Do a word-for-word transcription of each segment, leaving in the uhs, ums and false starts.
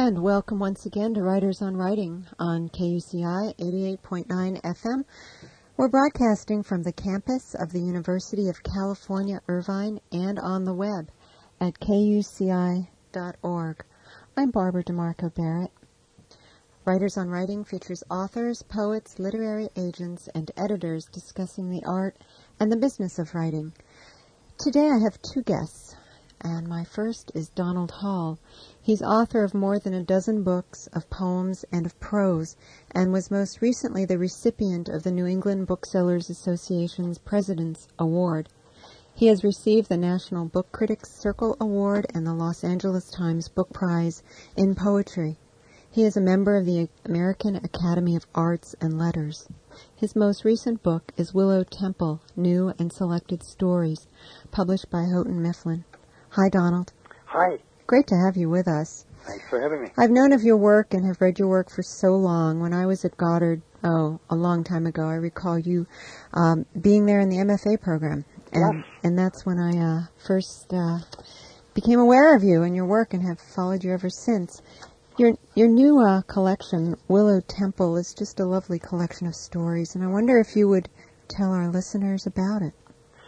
And welcome once again to Writers on Writing on K U C I eighty-eight point nine F M. We're broadcasting from the campus of the University of California, Irvine, and on the web at K U C I dot org. I'm Barbara DeMarco Barrett. Writers on Writing features authors, poets, literary agents, and editors discussing the art and the business of writing. Today I have two guests, and my first is Donald Hall. He's author of more than a dozen books of poems and of prose, and was most recently the recipient of the New England Booksellers Association's President's Award. He has received the National Book Critics Circle Award and the Los Angeles Times Book Prize in Poetry. He is a member of the American Academy of Arts and Letters. His most recent book is Willow Temple, New and Selected Stories, published by Houghton Mifflin. Hi, Donald. Hi. Great to have you with us. Thanks for having me. I've known of your work and have read your work for so long. When I was at Goddard, oh, a long time ago, I recall you um, being there in the M F A program. And, yes. And that's when I uh, first uh, became aware of you and your work and have followed you ever since. Your your new uh, collection, Willow Temple, is just a lovely collection of stories, and I wonder if you would tell our listeners about it.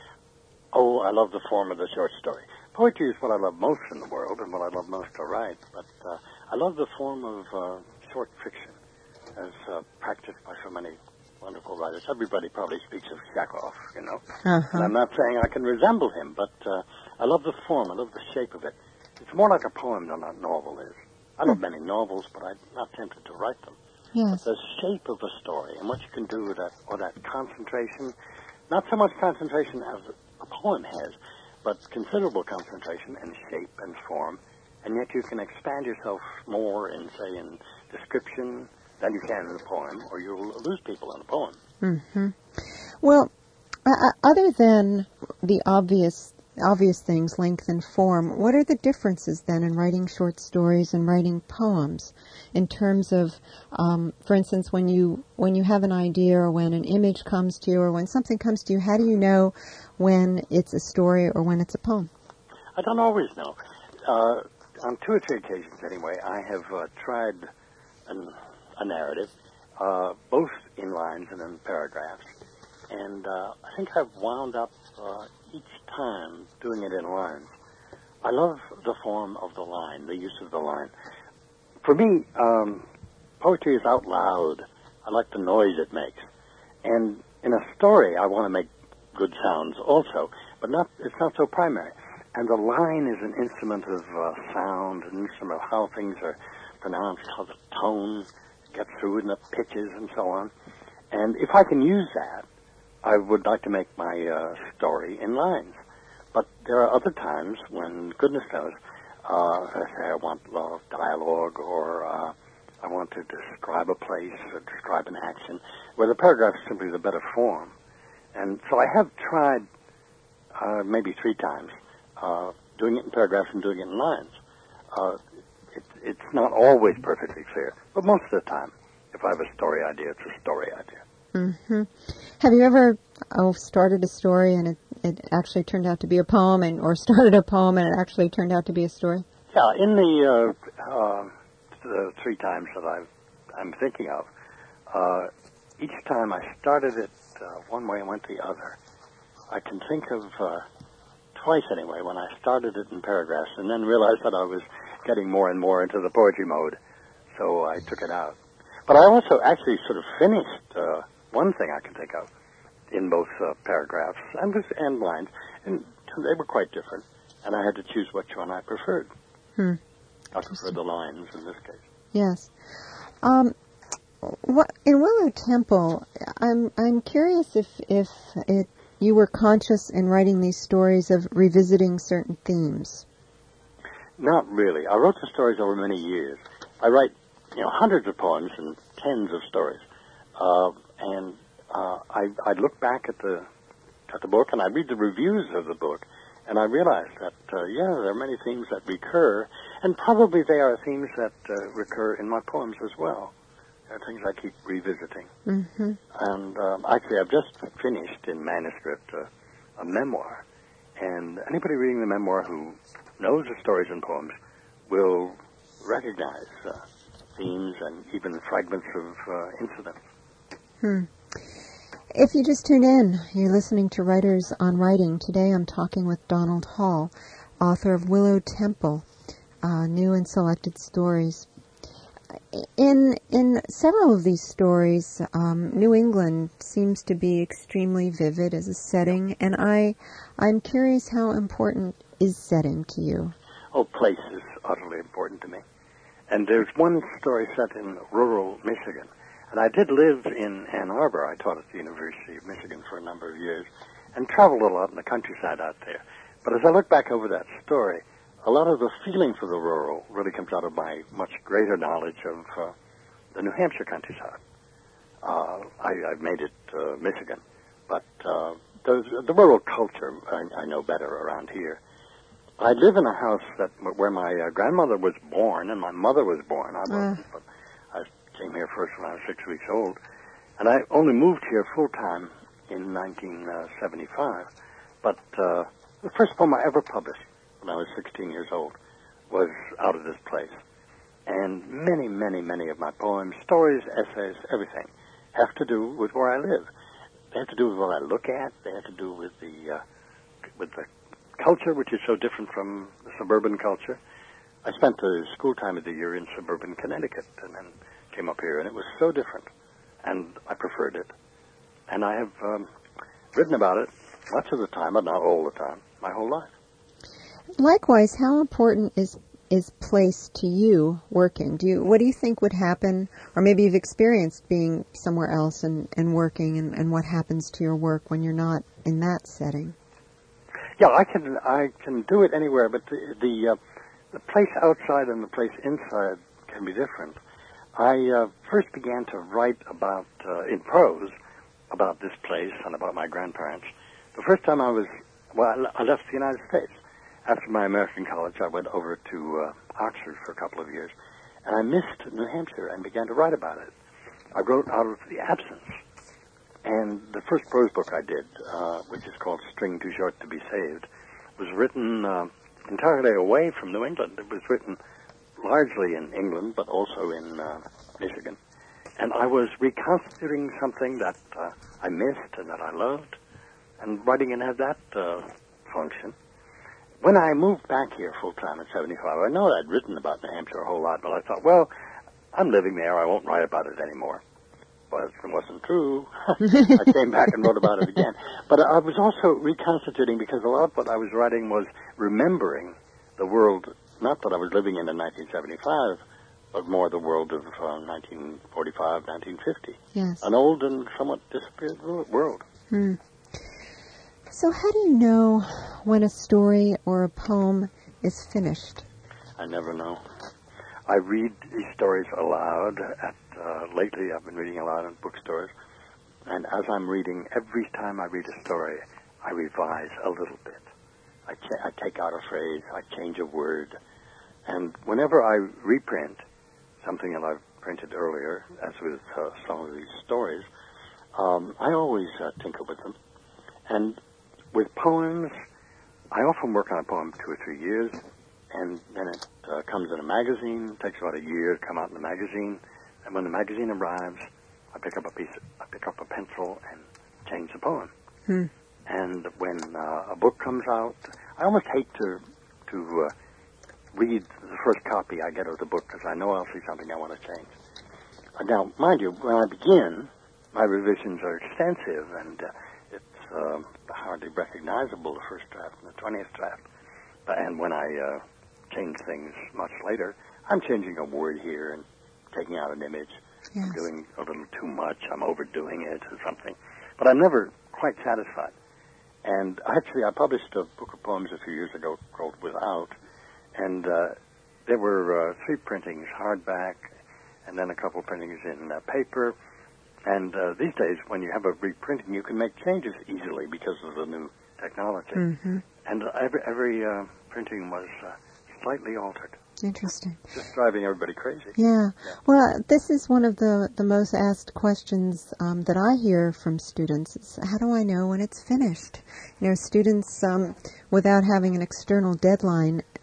Oh, I love the form of the short story. Poetry is what I love most in the world and what I love most to write, but uh, I love the form of uh, short fiction as uh, practiced by so many wonderful writers. Everybody probably speaks of Chekhov, you know, Uh-huh. and I'm not saying I can resemble him, but uh, I love the form, I love the shape of it. It's more like a poem than a novel is. I love many novels, but I'm not tempted to write them. Yes. But the shape of a story and what you can do with that, or that concentration, not so much concentration as a poem has, but considerable concentration and shape and form, and yet you can expand yourself more in, say, in description than you can in a poem, or you'll lose people in a poem. Mm-hmm. Well, uh, other than the obvious obvious things, length and form, what are the differences then in writing short stories and writing poems in terms of, um, for instance, when you when you have an idea or when an image comes to you or when something comes to you, how do you know when it's a story or when it's a poem? I don't always know. Uh, on two or three occasions, anyway, I have uh, tried an, a narrative, uh, both in lines and in paragraphs, and uh, I think I've wound up uh, each time doing it in lines. I love the form of the line, the use of the line. For me, um, poetry is out loud. I like the noise it makes. And in a story, I want to make good sounds also, but not it's not so primary. And the line is an instrument of uh, sound, an instrument of how things are pronounced, how the tone gets through in the pitches and so on. And if I can use that, I would like to make my uh, story in lines. But there are other times when, goodness knows, uh, I say I want uh, dialogue, or uh, I want to describe a place or describe an action, where the paragraph is simply the better form. And so I have tried uh, maybe three times uh, doing it in paragraphs and doing it in lines. Uh, it, it's not always perfectly clear, but most of the time, if I have a story idea, it's a story idea. Mm-hmm. Have you ever oh, started a story and it, it actually turned out to be a poem, and or started a poem and it actually turned out to be a story? Yeah, in the, uh, uh, the three times that I've, I'm thinking of, uh, each time I started it uh, one way and went the other. I can think of uh, twice anyway when I started it in paragraphs and then realized that I was getting more and more into the poetry mode, so I took it out. But I also actually sort of finished uh, one thing I can think of in both uh, paragraphs and, and lines, and they were quite different, and I had to choose which one I preferred. Hmm. I preferred the lines in this case. Yes. Um, what, in Willow Temple, I'm I'm curious if if it you were conscious in writing these stories of revisiting certain themes. Not really. I wrote the stories over many years. I write, you know, hundreds of poems and tens of stories. Uh, and uh, I, I look back at the at the book and I read the reviews of the book, and I realize that, uh, yeah, there are many themes that recur, and probably they are themes that uh, recur in my poems as well. They're things I keep revisiting. Mm-hmm. And um, actually, I've just finished in manuscript uh, a memoir, and anybody reading the memoir who knows the stories and poems will recognize recognize uh, themes and even fragments of uh, incidents. Hmm. If you just tuned in, you're listening to Writers on Writing. Today I'm talking with Donald Hall, author of Willow Temple, uh, New and Selected Stories. In in several of these stories, um, New England seems to be extremely vivid as a setting, and I, I'm curious how important is setting to you? Oh, place is utterly important to me. And there's one story set in rural Michigan. And I did live in Ann Arbor. I taught at the University of Michigan for a number of years and traveled a lot in the countryside out there. But as I look back over that story, a lot of the feeling for the rural really comes out of my much greater knowledge of uh, the New Hampshire countryside. Uh, I, I've made it uh, Michigan, but uh, the, the rural culture I, I know better around here. I live in a house that where my uh, grandmother was born and my mother was born. I wasn't, uh. but I came here first when I was six weeks old, and I only moved here full time in nineteen seventy-five. But uh, the first poem I ever published when I was sixteen years old was out of this place. And many, many, many of my poems, stories, essays, everything, have to do with where I live. They have to do with what I look at. They have to do with the uh, with the culture, which is so different from the suburban culture. I spent the school time of the year in suburban Connecticut and then came up here, and it was so different, and I preferred it. And I have um, written about it much of the time, but not all the time, my whole life. Likewise, how important is is place to you working? Do you what do you think would happen, or maybe you've experienced being somewhere else and, and working, and, and what happens to your work when you're not in that setting? Yeah, I can I can do it anywhere, but the the, uh, the place outside and the place inside can be different. I uh, first began to write about uh, in prose about this place and about my grandparents the first time I was well I left the United States. After my American college, I went over to uh, Oxford for a couple of years, and I missed New Hampshire and began to write about it. I wrote out of the absence. And the first prose book I did, uh, which is called String Too Short to Be Saved, was written uh, entirely away from New England. It was written largely in England, but also in uh, Michigan. And I was reconstituting something that uh, I missed and that I loved, and writing it had that uh, function. When I moved back here full-time in seventy-five, I know I'd written about New Hampshire a whole lot, but I thought, well, I'm living there. I won't write about it anymore. But it wasn't true. I came back and wrote about it again. But I was also reconstituting because a lot of what I was writing was remembering the world, not that I was living in in nineteen seventy-five, but more the world of uh, nineteen forty-five, nineteen fifty. Yes. An old and somewhat disappeared world. Hmm. So how do you know when a story or a poem is finished? I never know. I read these stories aloud. At uh, lately, I've been reading aloud in bookstores, and as I'm reading, every time I read a story, I revise a little bit. I, cha- I take out a phrase, I change a word, and whenever I reprint something that I've printed earlier, as with uh, some of these stories, um, I always uh, tinker with them. And with poems, I often work on a poem two or three years, and then it uh, comes in a magazine. It takes about a year to come out in the magazine. And when the magazine arrives, I pick up a piece, of, I pick up a pencil and change the poem. Hmm. And when uh, a book comes out, I almost hate to to uh, read the first copy I get of the book because I know I'll see something I want to change. Uh, now, mind you, when I begin, my revisions are extensive, and uh, it's uh, hardly recognizable, the first draft and the twentieth draft. And when I uh, change things much later, I'm changing a word here and taking out an image. Yes. I'm doing a little too much. I'm overdoing it or something. But I'm never quite satisfied. And actually, I published a book of poems a few years ago called Without, and uh, there were uh, three printings, hardback, and then a couple printings in uh, paper. And uh, these days, when you have a reprinting, you can make changes easily because of the new technology. Mm-hmm. And every, every uh, printing was uh, slightly altered. Interesting. Just driving everybody crazy. Yeah. yeah. Well, this is one of the, the most asked questions um, that I hear from students. Is how do I know when it's finished? You know, students, um, without having an external deadline,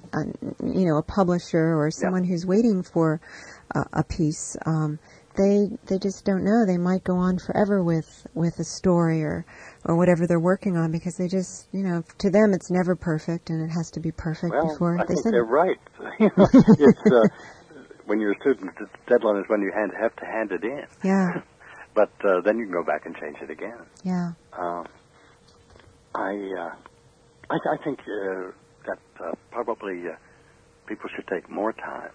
a you know a publisher or someone yeah. who's waiting for uh, a piece. Um, they they just don't know. They might go on forever with, with a story or or whatever they're working on because they just you know to them it's never perfect and it has to be perfect well, before I they think send they're it. right. You know, it's uh, when you're a student, the deadline is when you hand, have to hand it in. Yeah. But uh, then you can go back and change it again. Yeah. Um, I, uh, I I think uh, that uh, probably uh, people should take more time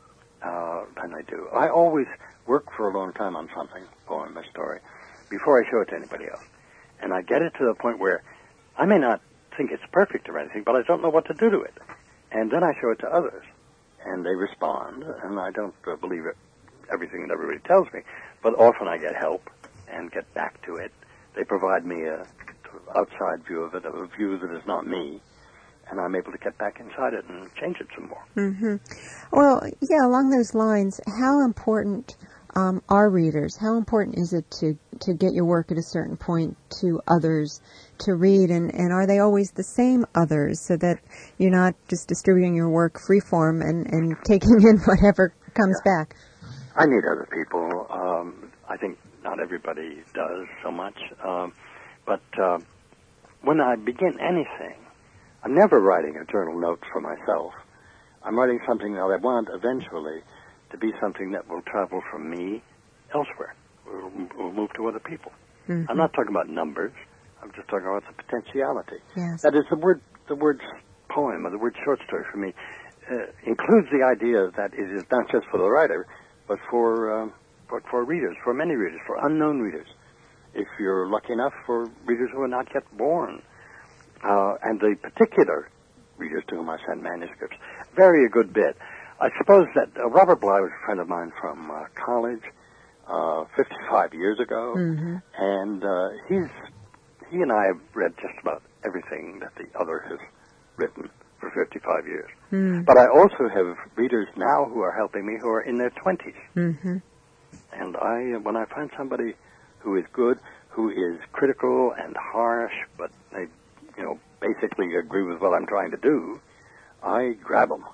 uh, than they do. I always work for a long time on something, poem or story, before I show it to anybody else. And I get it to the point where I may not think it's perfect or anything, but I don't know what to do to it. And then I show it to others, and they respond, and I don't uh, believe it, everything that everybody tells me, but often I get help and get back to it. They provide me a outside view of it, a view that is not me, and I'm able to get back inside it and change it some more. Mm-hmm. Well, yeah, along those lines, how important um, are readers? How important is it to, to get your work at a certain point to others to read, and, and are they always the same others so that you're not just distributing your work freeform and, and taking in whatever comes yeah. back? I need other people. Um, I think not everybody does so much. Um, but uh, when I begin anything, I'm never writing a journal note for myself. I'm writing something that I want eventually to be something that will travel from me elsewhere. Will, will move to other people. Mm-hmm. I'm not talking about numbers. I'm just talking about the potentiality. Yes. That is, the word, the word poem or the word short story for me uh, includes the idea that it is not just for the writer, but for, um, but for readers, for many readers, for unknown readers. If you're lucky enough, for readers who are not yet born. Uh, and the particular readers to whom I send manuscripts vary a good bit. I suppose that uh, Robert Bly was a friend of mine from uh, college uh, fifty-five years ago, mm-hmm. and uh, he's he and I have read just about everything that the other has written for fifty-five years. Mm. But I also have readers now who are helping me who are in their twenties. Mm-hmm. And I, when I find somebody who is good, who is critical and harsh, but they, you know, basically agree with what I'm trying to do, I grab them.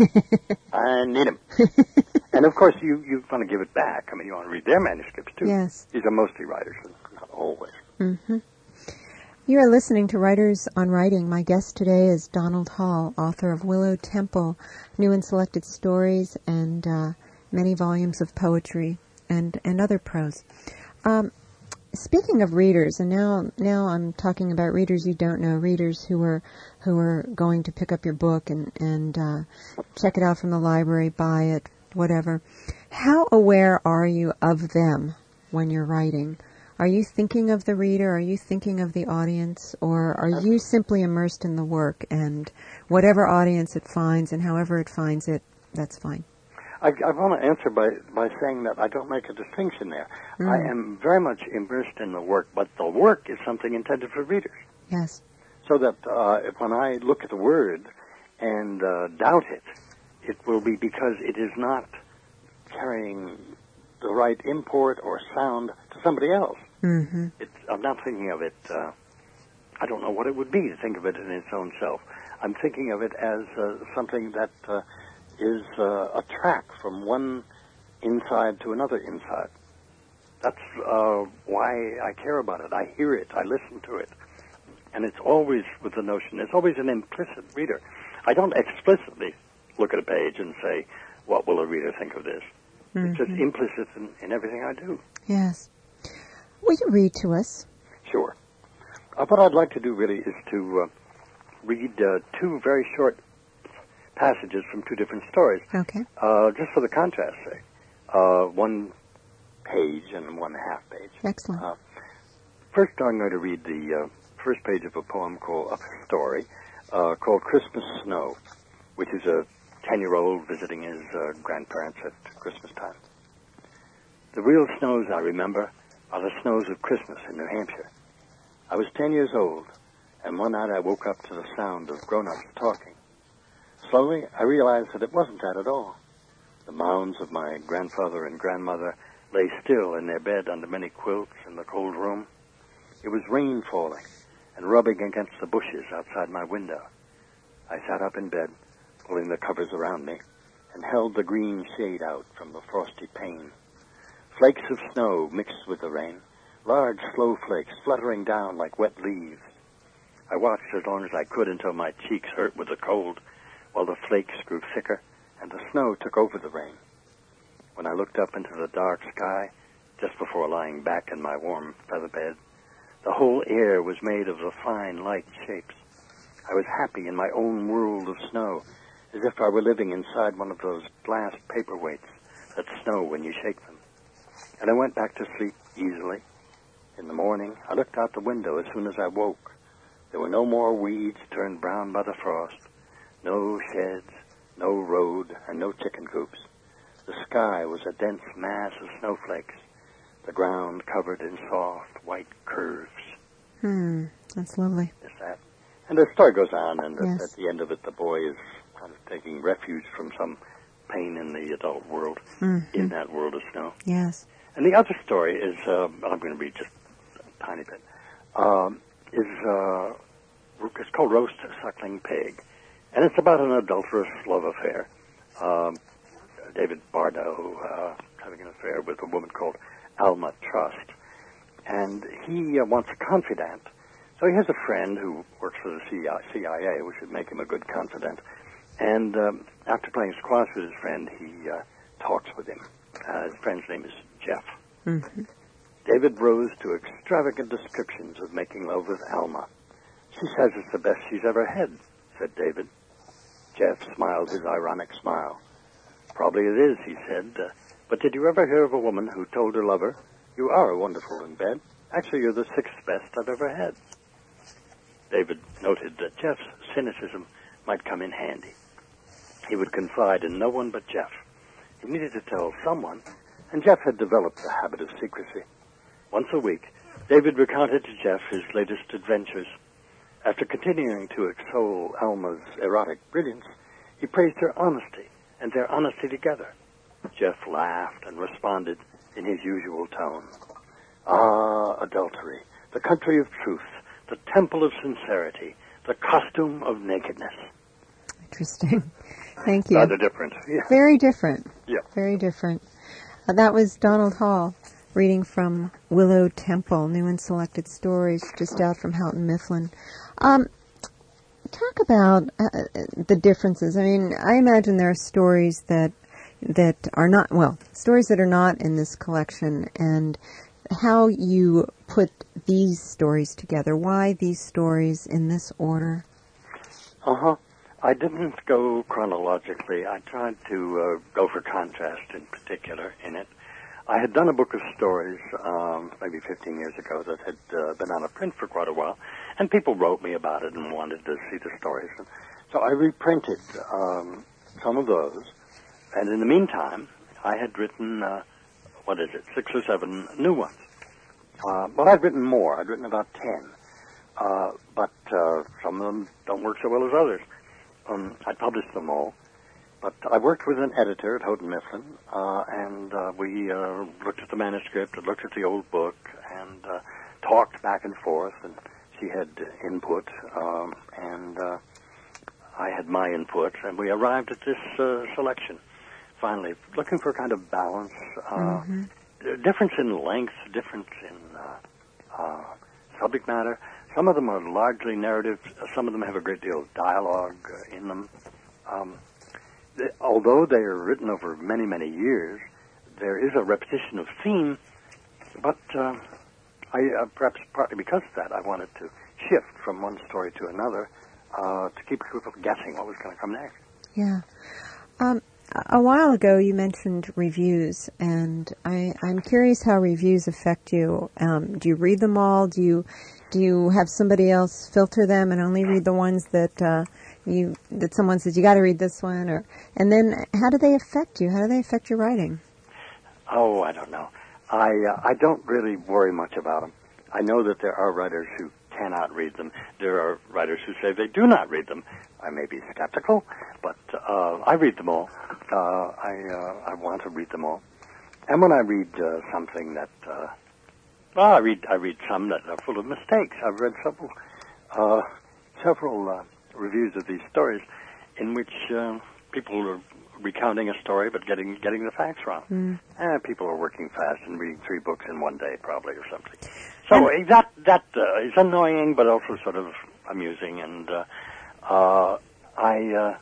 I need them. And of course, you, you want to give it back. I mean, you want to read their manuscripts, too. Yes. These are mostly writers, not always. Mm-hmm. You are listening to Writers on Writing. My guest today is Donald Hall, author of Willow Temple, New and Selected Stories, and uh, many volumes of poetry and, and other prose. Um, speaking of readers, and now now I'm talking about readers you don't know, readers who are who are going to pick up your book and, and uh, check it out from the library, buy it, whatever. How aware are you of them when you're writing? Are you thinking of the reader? Are you thinking of the audience? Or are you simply immersed in the work and whatever audience it finds and however it finds it, that's fine? I, I want to answer by, by saying that I don't make a distinction there. Mm. I am very much immersed in the work, but the work is something intended for readers. Yes. So that uh, if when I look at the word and uh, doubt it, it will be because it is not carrying the right import or sound to somebody else. Mm-hmm. It's, I'm not thinking of it, uh, I don't know what it would be to think of it in its own self. I'm thinking of it as uh, something that uh, is uh, a track from one inside to another inside. That's uh, why I care about it. I hear it. I listen to it. And it's always with the notion, it's always an implicit reader. I don't explicitly look at a page and say, what will a reader think of this? Mm-hmm. It's just implicit in, in everything I do. Yes. Will you read to us? Sure. Uh, what I'd like to do really is to uh, read uh, two very short passages from two different stories. Okay. Uh, just for the contrast's sake. Uh, one page and one half page. Excellent. Uh, first, I'm going to read the uh, first page of a poem called a story uh, called Christmas Snow, which is a ten-year-old visiting his uh, grandparents at Christmas time. The real snows I remember are the snows of Christmas in New Hampshire. I was ten years old, and one night I woke up to the sound of grown-ups talking. Slowly, I realized that it wasn't that at all. The mounds of my grandfather and grandmother lay still in their bed under many quilts in the cold room. It was rain falling and rubbing against the bushes outside my window. I sat up in bed, pulling the covers around me, and held the green shade out from the frosty pane. Flakes of snow mixed with the rain, large slow flakes fluttering down like wet leaves. I watched as long as I could until my cheeks hurt with the cold, while the flakes grew thicker and the snow took over the rain. When I looked up into the dark sky, just before lying back in my warm feather bed, the whole air was made of the fine, light shapes. I was happy in my own world of snow, as if I were living inside one of those glass paperweights that snow when you shake them. And I went back to sleep easily. In the morning, I looked out the window as soon as I woke. There were no more weeds turned brown by the frost, no sheds, no road, and no chicken coops. The sky was a dense mass of snowflakes, the ground covered in soft, white curves. Hmm, that's lovely. Is that? And the story goes on, and Yes. at, at the end of it, the boy is kind of taking refuge from some pain in the adult world, Mm-hmm. in that world of snow. Yes. And the other story is, uh, I'm going to read just a tiny bit, um, is uh, it's called Roast Suckling Pig. And it's about an adulterous love affair. Um, David Bardo uh, having an affair with a woman called Alma Trust. And he uh, wants a confidant. So he has a friend who works for the C I A, which would make him a good confidant. And um, after playing squash with his friend, he uh, talks with him. Uh, his friend's name is Jeff. Mm-hmm. David rose to extravagant descriptions of making love with Alma. She says it's the best she's ever had, said David. Jeff smiled his ironic smile. Probably it is, he said. Uh, but did you ever hear of a woman who told her lover, you are wonderful in bed. Actually, you're the sixth best I've ever had. David noted that Jeff's cynicism might come in handy. He would confide in no one but Jeff. He needed to tell someone, and Jeff had developed a habit of secrecy. Once a week, David recounted to Jeff his latest adventures. After continuing to extol Alma's erotic brilliance, he praised her honesty and their honesty together. Jeff laughed and responded in his usual tone. Ah, adultery, the country of truth, the temple of sincerity, the costume of nakedness. Interesting. Thank you. Rather different. Yeah. Very different. Yeah. Very different. Uh, that was Donald Hall reading from Willow Temple, New and Selected Stories, just out from Houghton Mifflin. Um, talk about uh, the differences. I mean, I imagine there are stories that that are not, well, stories that are not in this collection, and how you put these stories together. Why these stories in this order? Uh-huh. I didn't go chronologically. I tried to uh, go for contrast in particular in it. I had done a book of stories um, maybe fifteen years ago that had uh, been out of print for quite a while, and people wrote me about it and wanted to see the stories. And so I reprinted um, some of those, and in the meantime, I had written, uh, what is it, six or seven new ones. Uh, but I'd written more. I'd written about ten. Uh, but uh, some of them don't work so well as others. Um, I published them all. But I worked with an editor at Houghton Mifflin, uh, and uh, we uh, looked at the manuscript and looked at the old book and uh, talked back and forth, and she had input, um, and uh, I had my input, and we arrived at this uh, selection. Finally, looking for a kind of balance, uh, Mm-hmm. difference in length, difference in uh, uh, subject matter. Some of them are largely narrative. Some of them have a great deal of dialogue uh, in them. Um, th- although they are written over many, many years, there is a repetition of theme, but uh, I, uh, perhaps partly because of that, I wanted to shift from one story to another uh, to keep people guessing what was going to come next. Yeah. Um, a while ago, you mentioned reviews, and I, I'm curious how reviews affect you. Um, do you read them all? Do you do you have somebody else filter them and only read the ones that uh, you that someone says you got to read this one? Or and then how do they affect you? How do they affect your writing? Oh, I don't know. I uh, I don't really worry much about them. I know that there are writers who cannot read them. There are writers who say they do not read them. I may be skeptical, but uh, I read them all. Uh, I uh, I want to read them all. And when I read uh, something that, uh, well, I read I read some that are full of mistakes. I've read several uh, several uh, reviews of these stories in which uh, people are recounting a story but getting getting the facts wrong. Mm. Eh, people are working fast and reading three books in one day, probably, or something. So and, that that uh, is annoying, but also sort of amusing. And uh, uh, I uh,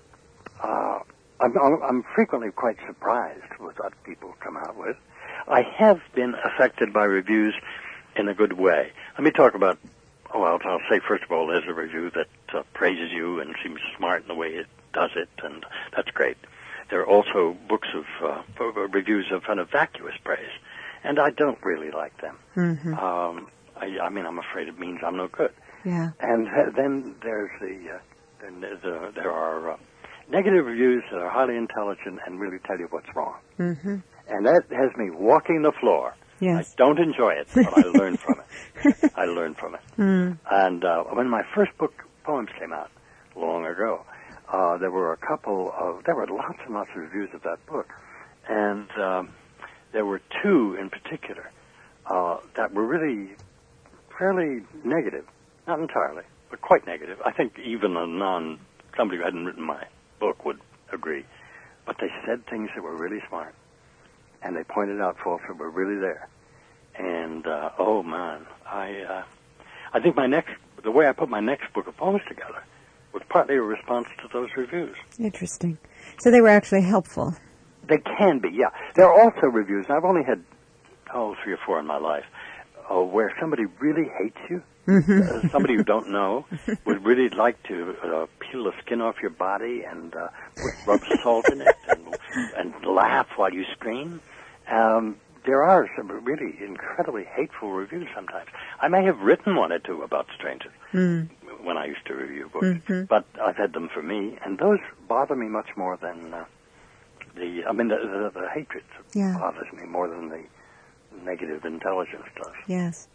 uh, I'm, I'm frequently quite surprised with what people come out with. I have been affected by reviews in a good way. Let me talk about. Oh, I'll, I'll say first of all, there's a review that uh, praises you and seems smart in the way it does it, and that's great. There are also books of uh, reviews of kind of vacuous praise, and I don't really like them. Mm-hmm. Um, I, I mean, I'm afraid it means I'm no good. Yeah. And uh, then there's the, uh, then there's a, there are uh, negative reviews that are highly intelligent and really tell you what's wrong. Mm-hmm. And that has me walking the floor. Yes. I don't enjoy it, but I learn from it. I learn from it. Mm. And uh, when my first book, poems, came out long ago, uh, there were a couple of, there were lots and lots of reviews of that book. And um, there were two in particular uh, that were really fairly negative. Not entirely, but quite negative. I think even a non, somebody who hadn't written my book would agree. But they said things that were really smart. And they pointed out faults that were really there. And, uh, oh, man, I uh, I think my next, the way I put my next book of poems together was partly a response to those reviews. Interesting. So they were actually helpful. They can be, yeah. There are also reviews, and I've only had, oh, three or four in my life, uh, where somebody really hates you. Mm-hmm. Uh, somebody you don't know would really like to uh, peel the skin off your body and uh, put, rub salt in it and, and laugh while you scream. Um, there are some really incredibly hateful reviews sometimes. I may have written one or two about strangers mm. when I used to review books, mm-hmm. but I've had them for me, and those bother me much more than uh, the, I mean, the, the, the hatred yeah. bothers me more than the negative intelligence does. Yes.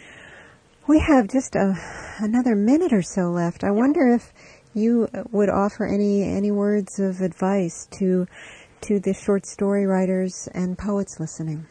We have just a, another minute or so left. I wonder if you would offer any any words of advice to to the short story writers and poets listening.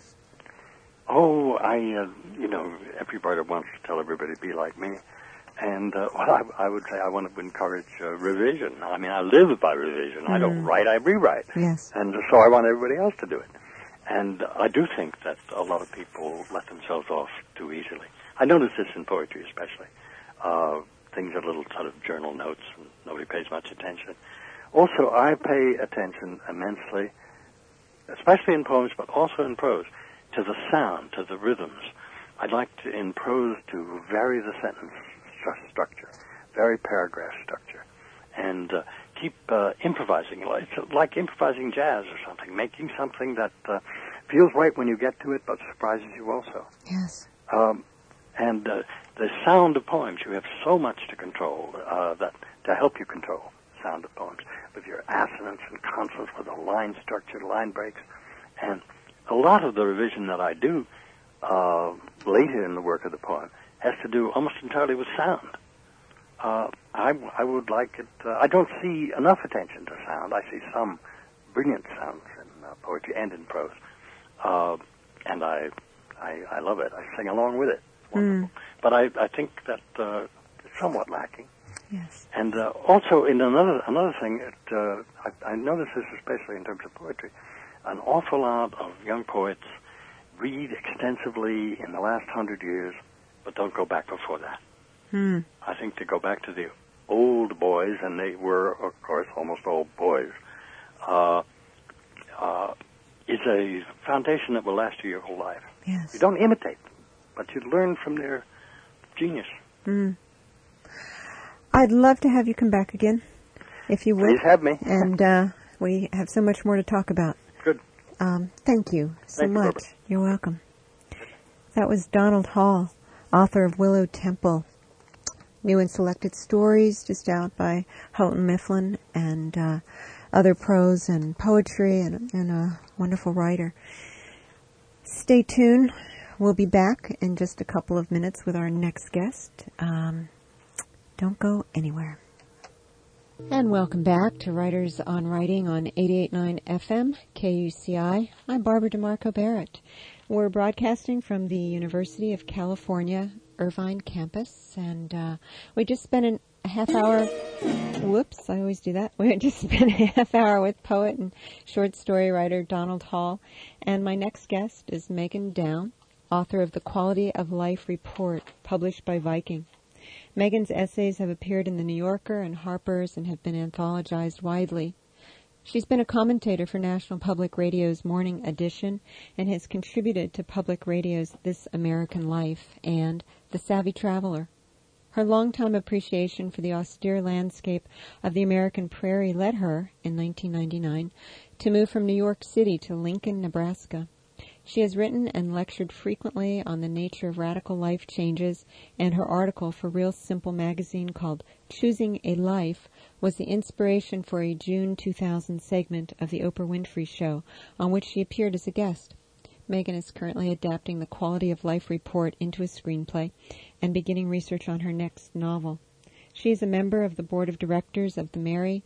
Oh, I, uh, you know, every writer wants to tell everybody to be like me. And, uh, well, I, I would say I want to encourage uh, revision. I mean, I live by revision. Mm. I don't write, I rewrite. Yes. And so I want everybody else to do it. And I do think that a lot of people let themselves off too easily. I notice this in poetry especially. Uh, things are little sort of journal notes and nobody pays much attention. Also, I pay attention immensely, especially in poems, but also in prose, to the sound, to the rhythms. I'd like to, in prose, to vary the sentence stru- structure, vary paragraph structure, and uh, keep uh, improvising. It's like improvising jazz or something, making something that uh, feels right when you get to it, but surprises you also. Yes. Um, and uh, the sound of poems, you have so much to control, uh, that to help you control the sound of poems, with your assonance and consonants, with the line structure, line breaks, and a lot of the revision that I do uh, later in the work of the poem has to do almost entirely with sound. Uh, I, I would like it, uh, I don't see enough attention to sound. I see some brilliant sounds in uh, poetry and in prose. Uh, and I, I I love it. I sing along with it. It's wonderful. Mm. But I, I think that uh, it's somewhat lacking. Yes. And uh, also in another another thing, it, uh, I, I notice this especially in terms of poetry. An awful lot of young poets read extensively in the last hundred years, but don't go back before that. Hmm. I think to go back to the old boys, and they were, of course, almost all boys, uh, uh, is a foundation that will last you your whole life. Yes. You don't imitate them, but you learn from their genius. Hmm. I'd love to have you come back again, if you would. Please have me. And uh, we have so much more to talk about. Good. Um, thank you so thank much. You, You're welcome. That was Donald Hall, author of Willow Temple. New and selected stories just out by Houghton Mifflin, and uh, other prose and poetry, and, and a wonderful writer. Stay tuned. We'll be back in just a couple of minutes with our next guest. Um, don't go anywhere. And welcome back to Writers on Writing on eighty-eight point nine F M, K U C I. I'm Barbara DeMarco Barrett. We're broadcasting from the University of California, Irvine campus, and uh, we just spent an a half hour. Whoops, I always do that. We just spent a half hour with poet and short story writer Donald Hall. And my next guest is Megan Down, author of The Quality of Life Report, published by Viking. Megan's essays have appeared in The New Yorker and Harper's and have been anthologized widely. She's been a commentator for National Public Radio's Morning Edition and has contributed to Public Radio's This American Life and The Savvy Traveler. Her longtime appreciation for the austere landscape of the American prairie led her, in nineteen ninety-nine, to move from New York City to Lincoln, Nebraska. She has written and lectured frequently on the nature of radical life changes, and her article for Real Simple magazine called Choosing a Life was the inspiration for a June two thousand segment of The Oprah Winfrey Show, on which she appeared as a guest. Megan is currently adapting the Quality of Life Report into a screenplay and beginning research on her next novel. She is a member of the board of directors of the Mary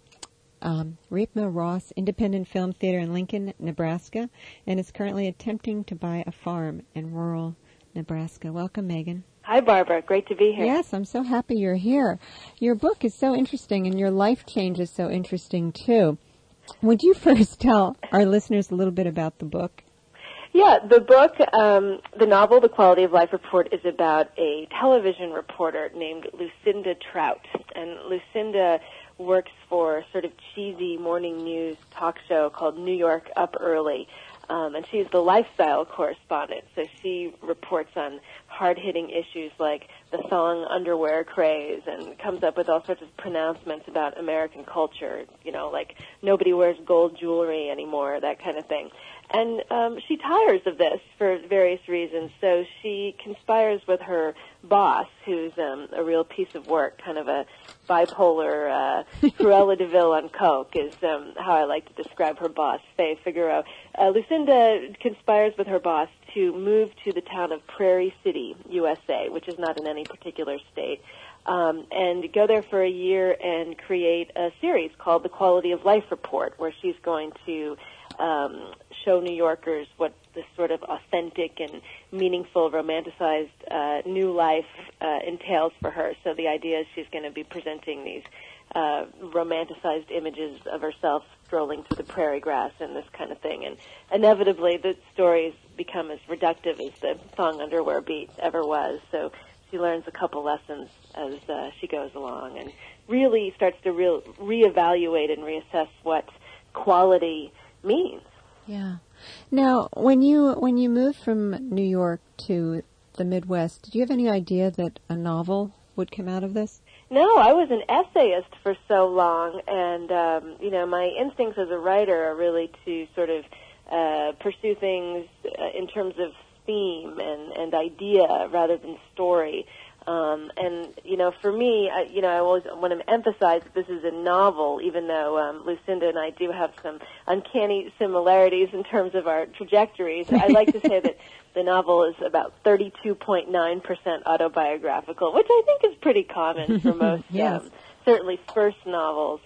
Um, Reepma Ross Independent Film Theater in Lincoln, Nebraska, and is currently attempting to buy a farm in rural Nebraska. Welcome, Megan. Hi, Barbara. Great to be here. Yes, I'm so happy you're here. Your book is so interesting, and your life change is so interesting, too. Would you first tell our listeners a little bit about the book? Yeah, the book, um, the novel, The Quality of Life Report, is about a television reporter named Lucinda Trout. And Lucinda works for a sort of cheesy morning news talk show called New York Up Early. Um, and she's the lifestyle correspondent, so she reports on hard-hitting issues like the thong underwear craze and comes up with all sorts of pronouncements about American culture, you know, like nobody wears gold jewelry anymore, that kind of thing. And um, she tires of this for various reasons, so she conspires with her boss, who's um, a real piece of work, kind of a bipolar uh, Cruella de Vil on coke is um, how I like to describe her boss, Faye Figueroa. Uh, Lucinda conspires with her boss to move to the town of Prairie City, U S A, which is not in any particular state, um, and go there for a year and create a series called The Quality of Life Report, where she's going to um, show New Yorkers what this sort of authentic and meaningful, romanticized uh, new life uh, entails for her. So the idea is she's going to be presenting these uh, romanticized images of herself strolling through the prairie grass and this kind of thing. And inevitably, the stories become as reductive as the thong underwear beat ever was. So she learns a couple lessons as uh, she goes along and really starts to real reevaluate and reassess what quality means. Yeah. Now, when you when you moved from New York to the Midwest, did you have any idea that a novel would come out of this? No, I was an essayist for so long, and um, you know, my instincts as a writer are really to sort of uh, pursue things uh, in terms of theme and, and idea rather than story. Um, and, you know, for me, I, you know, I always want to emphasize that this is a novel, even though um, Lucinda and I do have some uncanny similarities in terms of our trajectories. I like to say that the novel is about thirty-two point nine percent autobiographical, which I think is pretty common for most, yes. um, certainly first novels.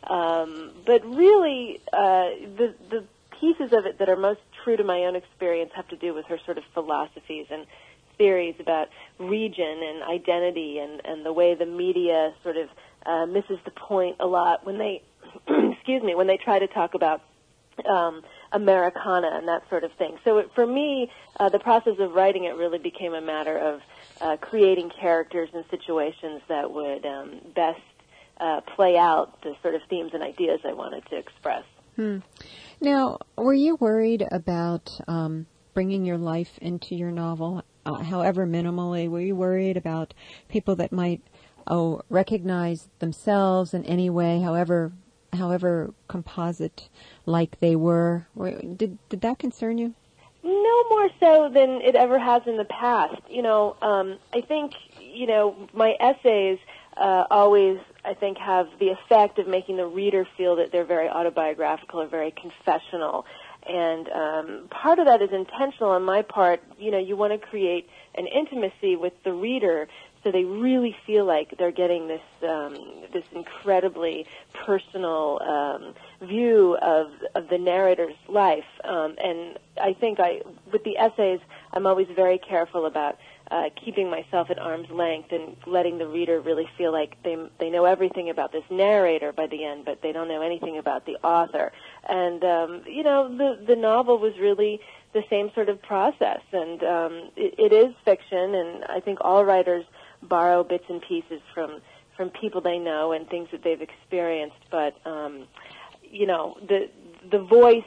Um, but really, uh, the, the pieces of it that are most true to my own experience have to do with her sort of philosophies and theories about region and identity and, and the way the media sort of uh, misses the point a lot when they, excuse me, when they try to talk about um, Americana and that sort of thing. So it, for me, uh, the process of writing it really became a matter of uh, creating characters and situations that would um, best uh, play out the sort of themes and ideas I wanted to express. Hmm. Now, were you worried about um, bringing your life into your novel? Uh, however minimally, were you worried about people that might oh recognize themselves in any way, however however composite like they were? Did did that concern you? No more so than it ever has in the past. You know, um, I think, you know, my essays uh, always, I think, have the effect of making the reader feel that they're very autobiographical or very confessional. And um, part of that is intentional on my part. You know, you want to create an intimacy with the reader so they really feel like they're getting this um, this incredibly personal um, view of of the narrator's life. Um, and I think I, with the essays, I'm always very careful about uh, keeping myself at arm's length and letting the reader really feel like they they know everything about this narrator by the end, but they don't know anything about the author. And, um, you know, the, the novel was really the same sort of process. And um, it, it is fiction, and I think all writers borrow bits and pieces from, from people they know and things that they've experienced. But, um, you know, the the voice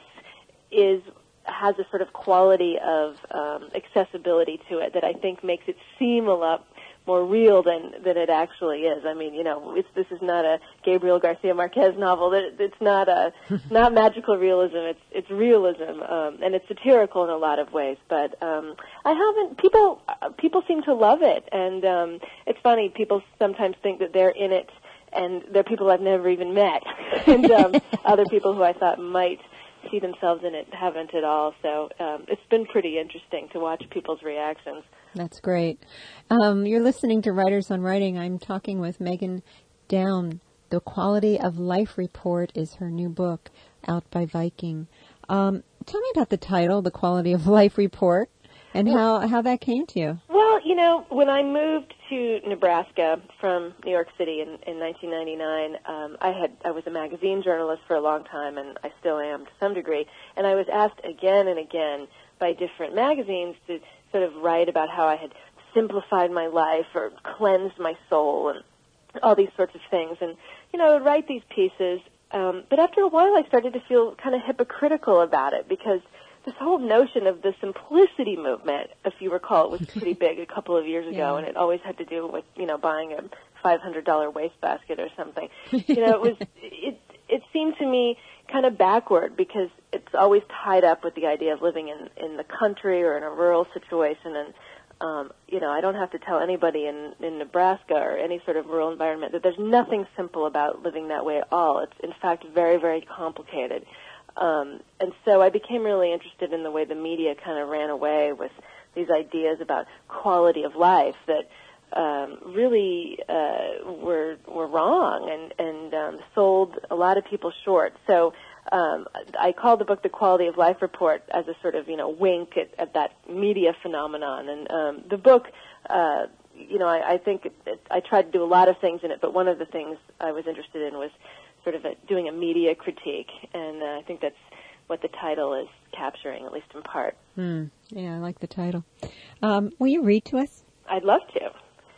is has a sort of quality of um, accessibility to it that I think makes it seem a lot more real than, than it actually is. I mean, you know, it's, this is not a Gabriel Garcia Marquez novel. It's not a not magical realism. It's it's realism, um, and it's satirical in a lot of ways. But um, I haven't. People people seem to love it, and um, it's funny. People sometimes think that they're in it, and they're people I've never even met, and um, other people who I thought might see themselves in it haven't at all. So um, it's been pretty interesting to watch people's reactions. That's great. Um, you're listening to Writers on Writing. I'm talking with Megan Down. The Quality of Life Report is her new book out by Viking. Um, tell me about the title, The Quality of Life Report, and how, how that came to you. Well, you know, when I moved to Nebraska from New York City in, in nineteen ninety-nine, um, I had I was a magazine journalist for a long time, and I still am to some degree. And I was asked again and again by different magazines to sort of write about how I had simplified my life or cleansed my soul and all these sorts of things. And, you know, I would write these pieces, um, but after a while I started to feel kind of hypocritical about it because this whole notion of the simplicity movement, if you recall, it was pretty big a couple of years ago, yeah. And it always had to do with, you know, buying a five hundred dollars wastebasket or something. You know, it was, it, it seemed to me kind of backward because it's always tied up with the idea of living in, in the country or in a rural situation. And, um, you know, I don't have to tell anybody in, in Nebraska or any sort of rural environment that there's nothing simple about living that way at all. It's, in fact, very, very complicated. Um, and so I became really interested in the way the media kind of ran away with these ideas about quality of life that um, really uh, were were wrong and, and um, sold a lot of people short. So um, I called the book The Quality of Life Report as a sort of, you know, wink at, at that media phenomenon. And um, the book, uh, you know, I, I think it, it, I tried to do a lot of things in it, but one of the things I was interested in was sort of a, doing a media critique, and uh, I think that's what the title is capturing, at least in part. Mm, yeah, I like the title. Um, will you read to us? I'd love to.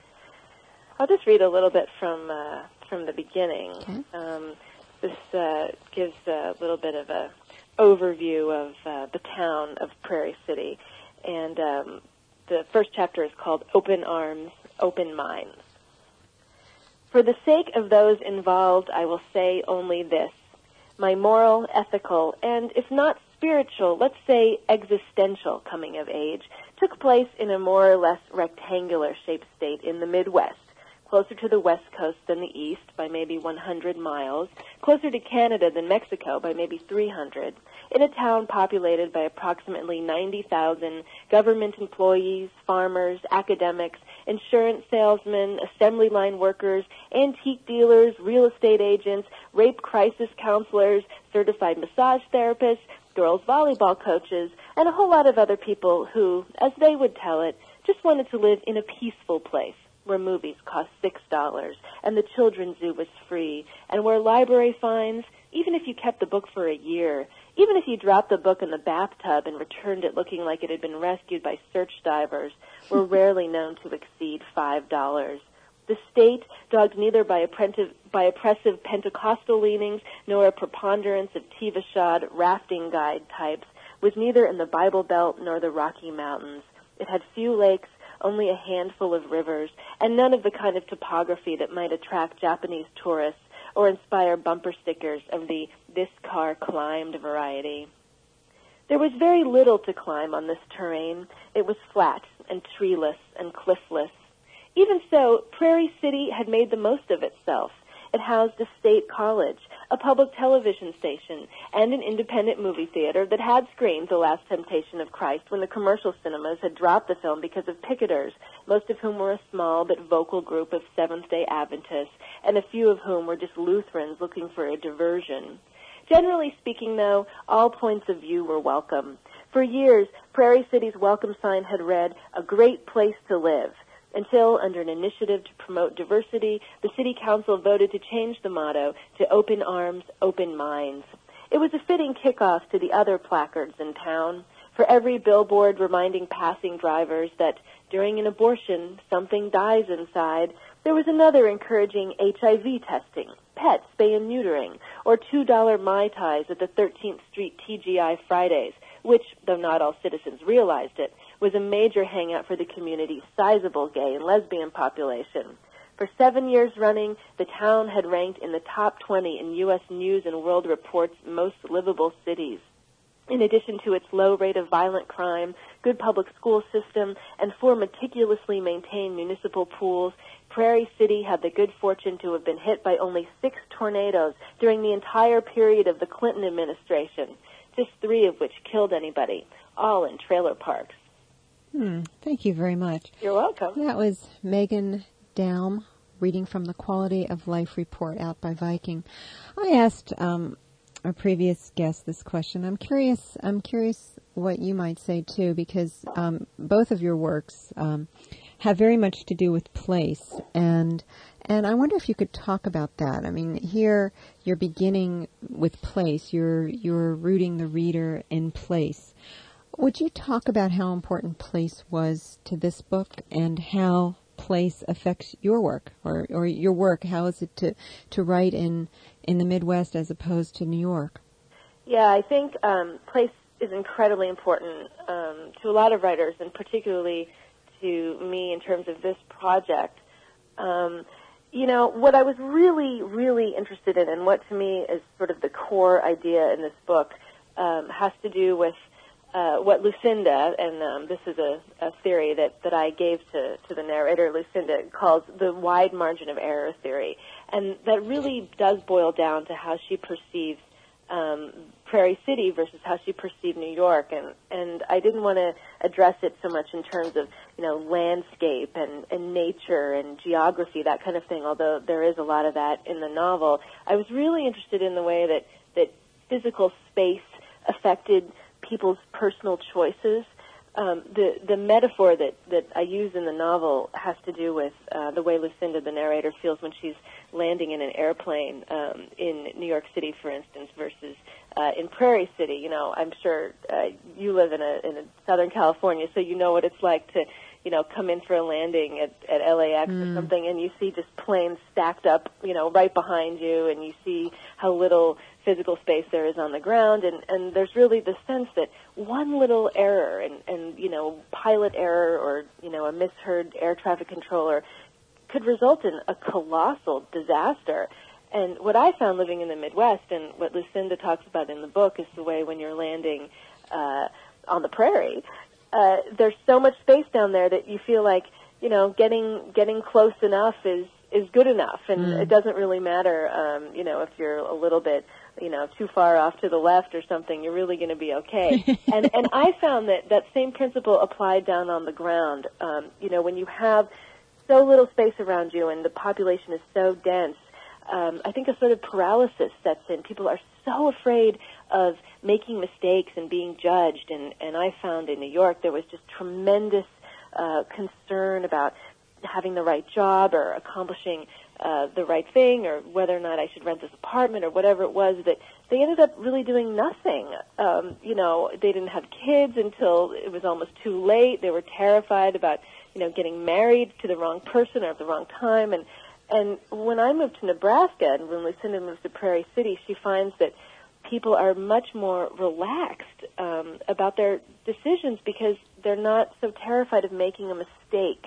I'll just read a little bit from uh, from the beginning. Okay. Um, this uh, gives a little bit of a overview of uh, the town of Prairie City, and um, the first chapter is called Open Arms, Open Minds. For the sake of those involved, I will say only this. My moral, ethical, and if not spiritual, let's say existential coming of age took place in a more or less rectangular shaped state in the Midwest, closer to the West Coast than the East by maybe one hundred miles, closer to Canada than Mexico by maybe three hundred, in a town populated by approximately ninety thousand government employees, farmers, academics, insurance salesmen, assembly line workers, antique dealers, real estate agents, rape crisis counselors, certified massage therapists, girls volleyball coaches, and a whole lot of other people who, as they would tell it, just wanted to live in a peaceful place where movies cost six dollars and the children's zoo was free, and where library fines, even if you kept the book for a year, even if you dropped the book in the bathtub and returned it looking like it had been rescued by search divers, were rarely known to exceed five dollars. The state, dogged neither by oppressive, by oppressive Pentecostal leanings nor a preponderance of Tiva-shod rafting guide types, was neither in the Bible Belt nor the Rocky Mountains. It had few lakes, only a handful of rivers, and none of the kind of topography that might attract Japanese tourists or inspire bumper stickers of the "this car climbed" variety. There was very little to climb on this terrain. It was flat and treeless and cliffless. Even so, Prairie City had made the most of itself. It housed a state college, a public television station, and an independent movie theater that had screened The Last Temptation of Christ when the commercial cinemas had dropped the film because of picketers, most of whom were a small but vocal group of Seventh-day Adventists, and a few of whom were just Lutherans looking for a diversion. Generally speaking, though, all points of view were welcome. For years, Prairie City's welcome sign had read, "A great place to live," until, under an initiative to promote diversity, the City Council voted to change the motto to "Open Arms, Open Minds." It was a fitting kickoff to the other placards in town. For every billboard reminding passing drivers that during an abortion, something dies inside, there was another encouraging H I V testing, pet spay and neutering, or two dollar Mai Tais at the thirteenth Street T G I Fridays, which, though not all citizens realized it, was a major hangout for the community's sizable gay and lesbian population. For seven years running, the town had ranked in the top twenty in U S News and World Report's most livable cities. In addition to its low rate of violent crime, good public school system, and four meticulously maintained municipal pools, Prairie City had the good fortune to have been hit by only six tornadoes during the entire period of the Clinton administration, just three of which killed anybody, all in trailer parks. Hmm. Thank you very much. You're welcome. That was Megan Daum reading from the Quality of Life Report out by Viking. I asked um, our previous guest this question. I'm curious. I'm curious what you might say too, because um, both of your works um, have very much to do with place, and and I wonder if you could talk about that. I mean, here you're beginning with place. You're you're rooting the reader in place. Would you talk about how important place was to this book and how place affects your work, or, or your work? How is it to, to write in, in the Midwest as opposed to New York? Yeah, I think um, place is incredibly important um, to a lot of writers, and particularly to me in terms of this project. Um, you know, what I was really, really interested in, and what to me is sort of the core idea in this book, um, has to do with Uh, what Lucinda, and um, this is a, a theory that, that I gave to, to the narrator, Lucinda, calls the wide margin of error theory. And that really does boil down to how she perceives um, Prairie City versus how she perceived New York. And, and I didn't want to address it so much in terms of, you know, landscape and, and nature and geography, that kind of thing, although there is a lot of that in the novel. I was really interested in the way that, that physical space affected people's personal choices. Um, the the metaphor that, that I use in the novel has to do with uh, the way Lucinda, the narrator, feels when she's landing in an airplane um, in New York City, for instance, versus uh, in Prairie City. You know, I'm sure uh, you live in a in a Southern California, so you know what it's like to, you know, come in for a landing at, at L A X mm. or something, and you see just planes stacked up, you know, right behind you, and you see how little physical space there is on the ground, and, and there's really the sense that one little error, and, and, you know, pilot error or, you know, a misheard air traffic controller could result in a colossal disaster. And what I found living in the Midwest, and what Lucinda talks about in the book, is the way when you're landing uh, on the prairie, uh, there's so much space down there that you feel like, you know, getting getting close enough is, is good enough, and mm. it doesn't really matter, um, you know, if you're a little bit, you know, too far off to the left or something, you're really going to be okay. and and I found that that same principle applied down on the ground. Um, you know, when you have so little space around you and the population is so dense, um, I think a sort of paralysis sets in. People are so afraid of making mistakes and being judged. And, and I found in New York there was just tremendous uh, concern about having the right job or accomplishing uh, the right thing, or whether or not I should rent this apartment or whatever it was, that they ended up really doing nothing. Um, you know, they didn't have kids until it was almost too late. They were terrified about, you know, getting married to the wrong person or at the wrong time. And, and when I moved to Nebraska, and when Lucinda moves to Prairie City, she finds that people are much more relaxed um, about their decisions because they're not so terrified of making a mistake.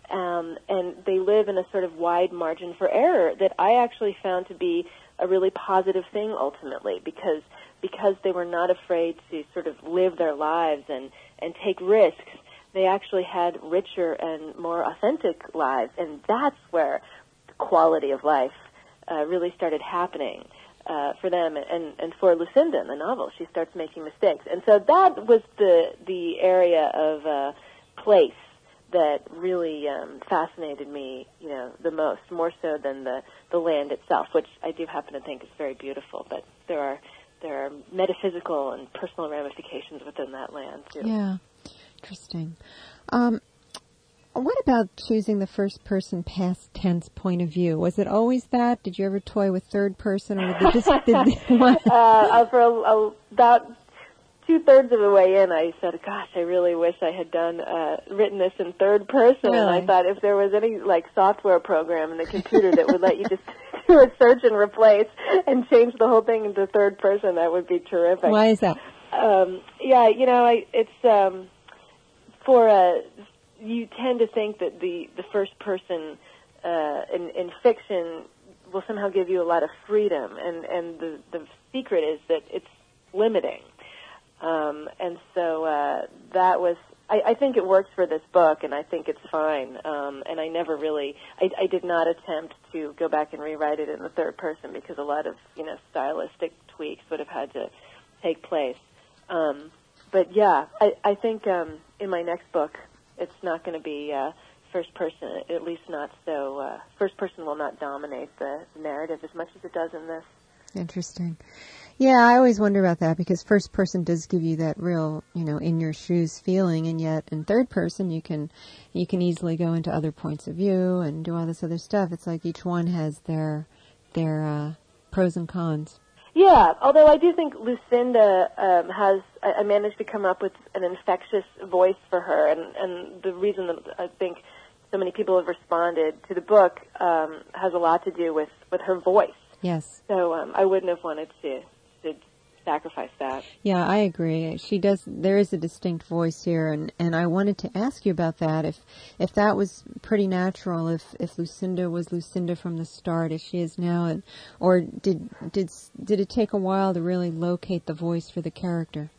Um, and they live in a sort of wide margin for error that I actually found to be a really positive thing ultimately, because because they were not afraid to sort of live their lives and, and take risks. They actually had richer and more authentic lives, and that's where the quality of life uh, really started happening uh, for them. And, and for Lucinda in the novel, she starts making mistakes. And so that was the, the area of uh, place that really um, fascinated me, you know, the most, more so than the, the land itself, which I do happen to think is very beautiful. But there are there are metaphysical and personal ramifications within that land too. Yeah, interesting. Um, what about choosing the first person past tense point of view? Was it always that? Did you ever toy with third person, or did it just did what? uh, for a, a, about two thirds of the way in, I said, "Gosh, I really wish I had done uh, written this in third person." Really? And I thought if there was any like software program in the computer that would let you just do a search and replace and change the whole thing into third person, that would be terrific. Why is that? Um, yeah, you know, I, it's um, for a. You tend to think that the, the first person uh, in, in fiction will somehow give you a lot of freedom, and, and the, the secret is that it's limiting. Um, and so uh, that was, I, I think it works for this book, and I think it's fine. Um, and I never really, I, I did not attempt to go back and rewrite it in the third person because a lot of, you know, stylistic tweaks would have had to take place. Um, but yeah, I, I think um, in my next book, it's not going to be uh, first person, at least not so. Uh, first person will not dominate the narrative as much as it does in this. Interesting. Yeah, I always wonder about that because first person does give you that real, you know, in your shoes feeling, and yet in third person you can you can easily go into other points of view and do all this other stuff. It's like each one has their their uh, pros and cons. Yeah, although I do think Lucinda um, has, I, I managed to come up with an infectious voice for her, and, and the reason that I think so many people have responded to the book um, has a lot to do with, with her voice. Yes. So um, I wouldn't have wanted to, to sacrifice that. Yeah, I agree. She does. There is a distinct voice here, and, and I wanted to ask you about that. If if that was pretty natural, if, if Lucinda was Lucinda from the start, as she is now, and or did did did it take a while to really locate the voice for the character?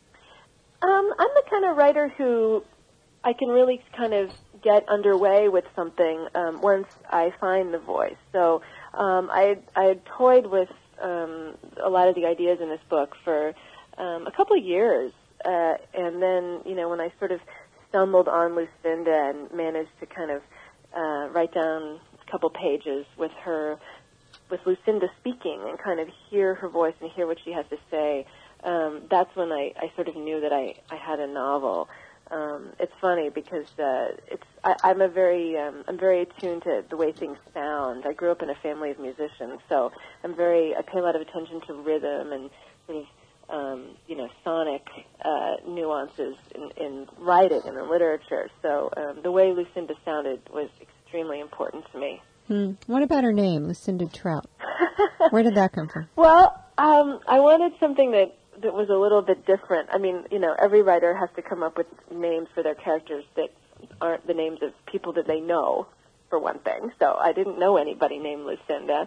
Um, I'm the kind of writer who I can really kind of get underway with something um, once I find the voice. So um, I I had toyed with Um, a lot of the ideas in this book for um, a couple of years, uh, and then, you know, when I sort of stumbled on Lucinda and managed to kind of uh, write down a couple pages with her, with Lucinda speaking, and kind of hear her voice and hear what she has to say, um, that's when I, I sort of knew that I, I had a novel. Um, it's funny because uh, it's I, I'm a very um, I'm very attuned to the way things sound. I grew up in a family of musicians, so I'm very I pay a lot of attention to rhythm and sort of um, you know sonic uh, nuances in, in writing and in literature. So um, the way Lucinda sounded was extremely important to me. Hmm. What about her name, Lucinda Trout? Where did that come from? Well, um, I wanted something that. that was a little bit different. I mean, you know, every writer has to come up with names for their characters that aren't the names of people that they know, for one thing. So I didn't know anybody named Lucinda.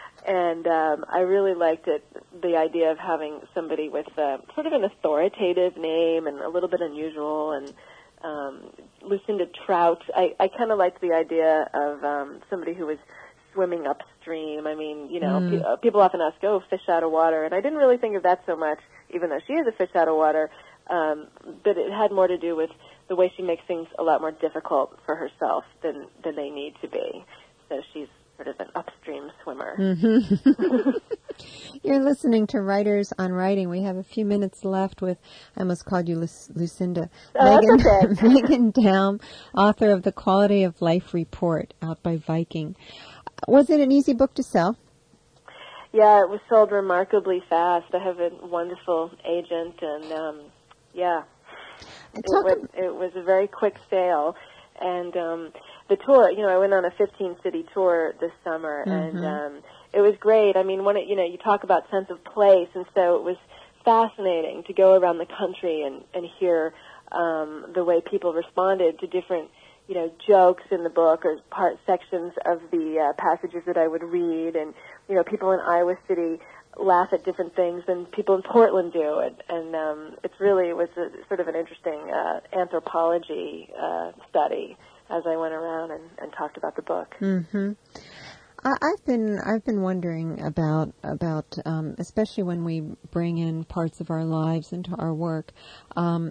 And um, I really liked it, the idea of having somebody with uh, sort of an authoritative name and a little bit unusual. And um, Lucinda Trout, I, I kind of liked the idea of um, somebody who was swimming upstream. I mean, you know, mm. pe- uh, people often ask, oh, fish out of water. And I didn't really think of that so much, even though she is a fish out of water, um, but it had more to do with the way she makes things a lot more difficult for herself than, than they need to be. So she's sort of an upstream swimmer. Mm-hmm. You're listening to Writers on Writing. We have a few minutes left with, I almost called you Lu- Lucinda. Oh, Megan, that's okay. Megan Daum, author of The Quality of Life Report, out by Viking. Was it an easy book to sell? Yeah, it was sold remarkably fast. I have a wonderful agent, and um, yeah, it was, it was a very quick sale. And um, the tour, you know, I went on a fifteen-city tour this summer, mm-hmm. and um, it was great. I mean, when it, you know, you talk about sense of place, and so it was fascinating to go around the country and, and hear um, the way people responded to different, you know, jokes in the book or part sections of the uh, passages that I would read, and you know, people in Iowa City laugh at different things than people in Portland do, and, and um, it's really it was a, sort of an interesting uh, anthropology uh, study as I went around and, and talked about the book. Mm-hmm. I, I've been I've been wondering about about um, especially when we bring in parts of our lives into our work. Um,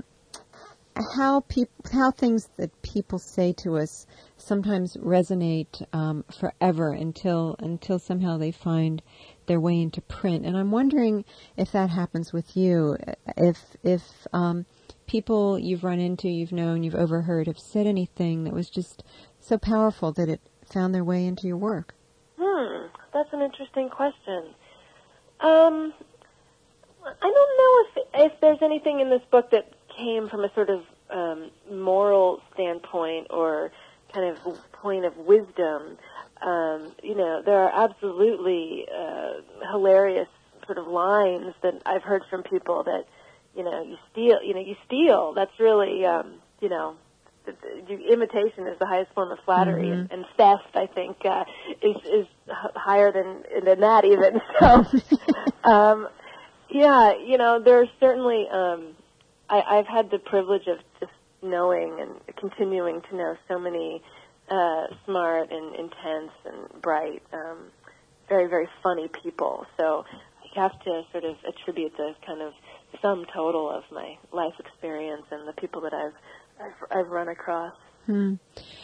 How people, how things that people say to us sometimes resonate um, forever until until somehow they find their way into print. And I'm wondering if that happens with you, if if um, people you've run into, you've known, you've overheard, have said anything that was just so powerful that it found their way into your work. Hmm, that's an interesting question. Um, I don't know if if there's anything in this book that came from a sort of um, moral standpoint or kind of point of wisdom. Um, you know, there are absolutely uh, hilarious sort of lines that I've heard from people that, you know, you steal, you know, you steal. That's really, um, you know, imitation is the highest form of flattery, mm-hmm. and, and theft, I think, uh, is is higher than than that even. So, um, yeah, you know, there's certainly. Um, I, I've had the privilege of just knowing and continuing to know so many uh, smart and intense and bright, um, very very funny people. So I have to sort of attribute the kind of sum total of my life experience and the people that I've I've, I've run across. Hmm.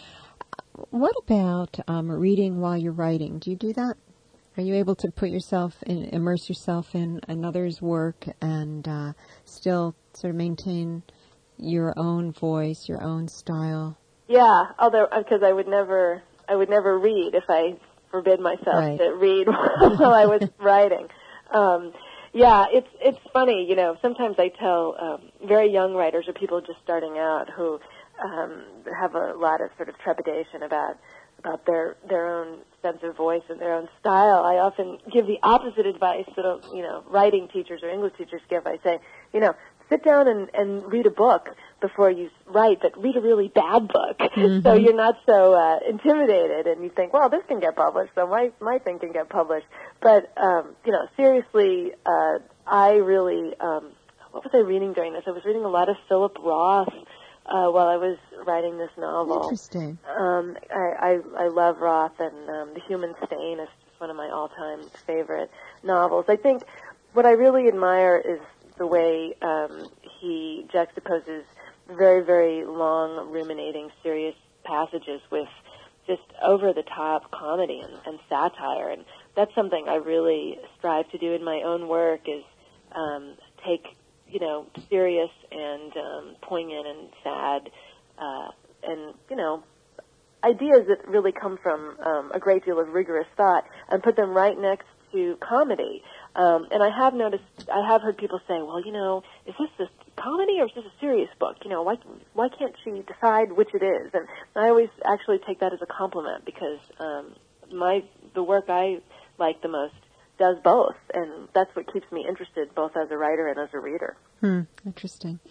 What about um, reading while you're writing? Do you do that? Are you able to put yourself in, immerse yourself in another's work and uh, still sort of maintain your own voice, your own style? Yeah, although because I would never, I would never read if I forbid myself right. to read while I was writing. Um, Yeah, it's it's funny, you know, sometimes I tell um, very young writers or people just starting out who um, have a lot of sort of trepidation about about their their own sense of voice and their own style. I often give the opposite advice that, you know, writing teachers or English teachers give. I say, you know, sit down and, and read a book before you write, but read a really bad book, mm-hmm. so you're not so uh, intimidated, and you think, well, this can get published, so my my thing can get published. But um, you know, seriously, uh, I really, um, what was I reading during this? I was reading a lot of Philip Roth uh, while I was writing this novel. Interesting. Um, I, I I love Roth, and um, The Human Stain is one of my all-time favorite novels. I think what I really admire is the way um, he juxtaposes very, very long, ruminating, serious passages with just over-the-top comedy and, and satire. And that's something I really strive to do in my own work, is um, take, you know, serious and um, poignant and sad uh, and, you know, ideas that really come from um, a great deal of rigorous thought and put them right next to comedy. Um, and I have noticed, I have heard people say, well, you know, is this a comedy or is this a serious book? You know, why why can't she decide which it is? And I always actually take that as a compliment, because um, my the work I like the most does both, and that's what keeps me interested, both as a writer and as a reader. Hmm, interesting.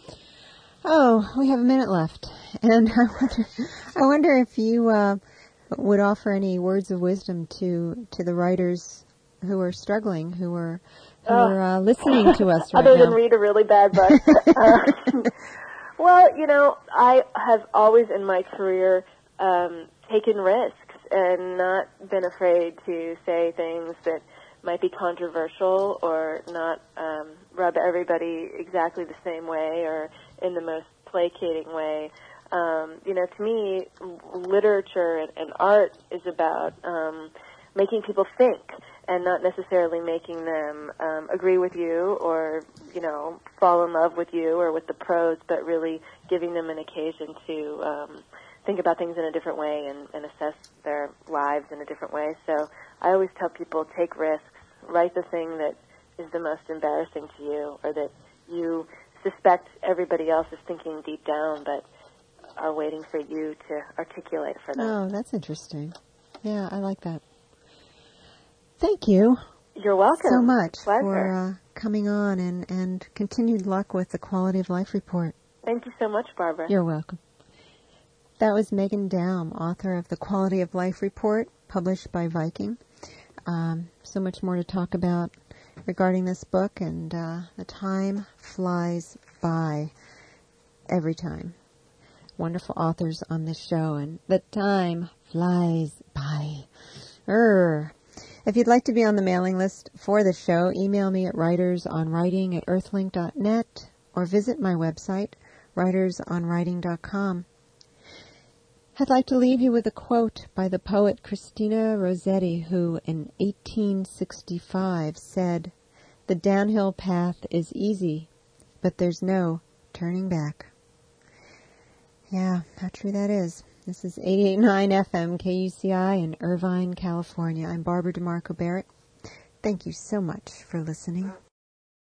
Oh, we have a minute left, and I wonder, I wonder if you uh, would offer any words of wisdom to to the writers who are struggling, who are who oh. are uh, listening to us right Other now. than read a really bad book. uh, well, you know, I have always in my career um, taken risks and not been afraid to say things that might be controversial or not um, rub everybody exactly the same way or in the most placating way. Um, you know, to me, literature and, and art is about um, making people think, and not necessarily making them um, agree with you or, you know, fall in love with you or with the prose, but really giving them an occasion to um, think about things in a different way and, and assess their lives in a different way. So I always tell people, take risks, write the thing that is the most embarrassing to you, or that you suspect everybody else is thinking deep down, but are waiting for you to articulate for them. Oh, that's interesting. Yeah, I like that. Thank you. You're welcome. So much Pleasure. for uh, coming on, and, and continued luck with the Quality of Life Report. Thank you so much, Barbara. You're welcome. That was Megan Daum, author of the Quality of Life Report, published by Viking. Um, so much more to talk about regarding this book, and uh, the time flies by every time. Wonderful authors on this show, and the time flies by. Urgh. If you'd like to be on the mailing list for the show, email me at writersonwriting at earthlink dot net or visit my website, writers on writing dot com. I'd like to leave you with a quote by the poet Christina Rossetti, who in eighteen sixty-five said, "The downhill path is easy, but there's no turning back." Yeah, how true that is. This is eighty-eight point nine F M K U C I in Irvine, California. I'm Barbara DeMarco Barrett. Thank you so much for listening.